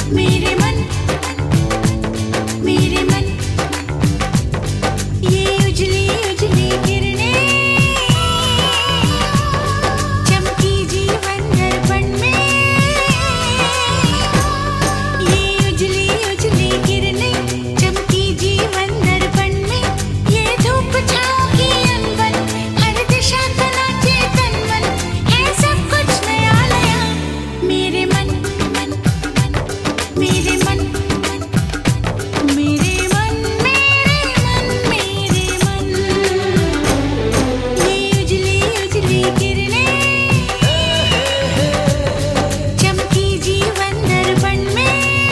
मेरे मन मेरे मन ये उजली उजली किरणें चमकी जीवन दर्पण में। ये उजली उजली किरणें चमकी जीवन दर्पण में। ये धूप छाँव की अनबन हर दिशा का नाचे तन मन है सब कुछ नया नया। मेरे मन मेरे मन मेरे मन मेरे मन ये उजली उजली किरणें चमकी जीवन दर्पण में।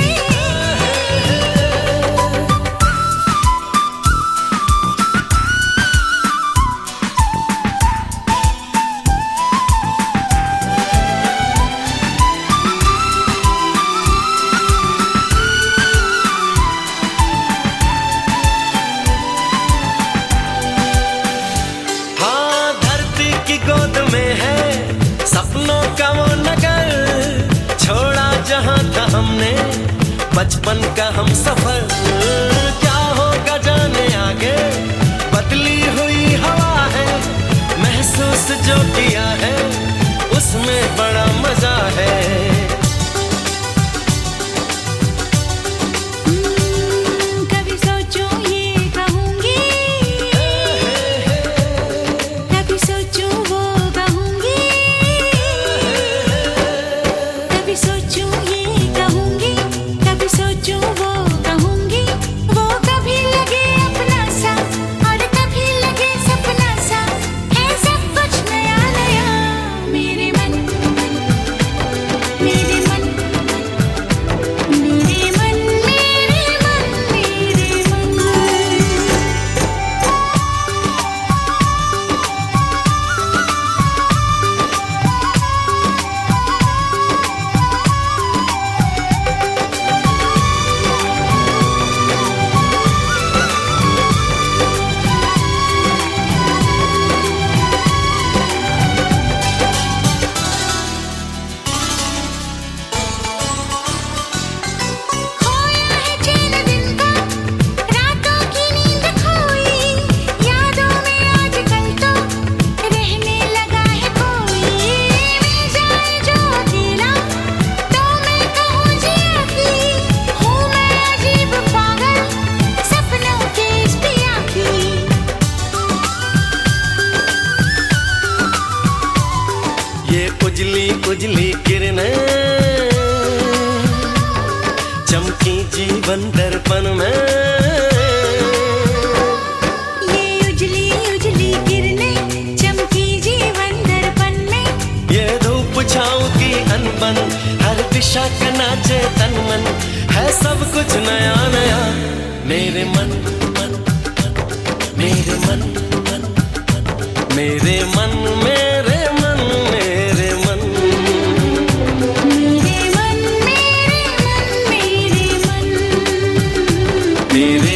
हाँ, धरती की गोद में है सपनों का वो नगर। छोड़ा जहाँ था हमने बचपन का हम सफर। क्या होगा जाने आगे, बदली हुई हवा है। महसूस जो किया है उसमें बड़ा मजा है। कभी सोचूं ये कहूँगी, कभी सोचूं वो कहूँगी, कभी सोचूं ये कहूँगी, कभी सोचूं वो कहूँगी। वो कभी लगे अपना सा और कभी लगे सपना सा है सब कुछ नया नया। मेरे मन मेरे मन मेरे मन मेरे मन मेरे मन। खोया है चैन दिन का, रातों की नींद खोई। यादों में आजकल तो रहने लगा है कोई। मिल जाए जो अकेला तो मैं कहूँ जिया की हूँ मैं अजीब पागल सपनों के इस पिया की। ये उजली उजली किरणें चमकी जीवन दर्पण में। ये उजली उजली किरणें चमकी जीवन दर्पण में। ये धूप छाँव की अनबन हर दिशा का नाचे तन मन है सब कुछ नया नया। मेरे मन मेरे मन मेरे मन मेरे मन मेरे मन मेरे मन मेरे मन मेरे मन। मेरे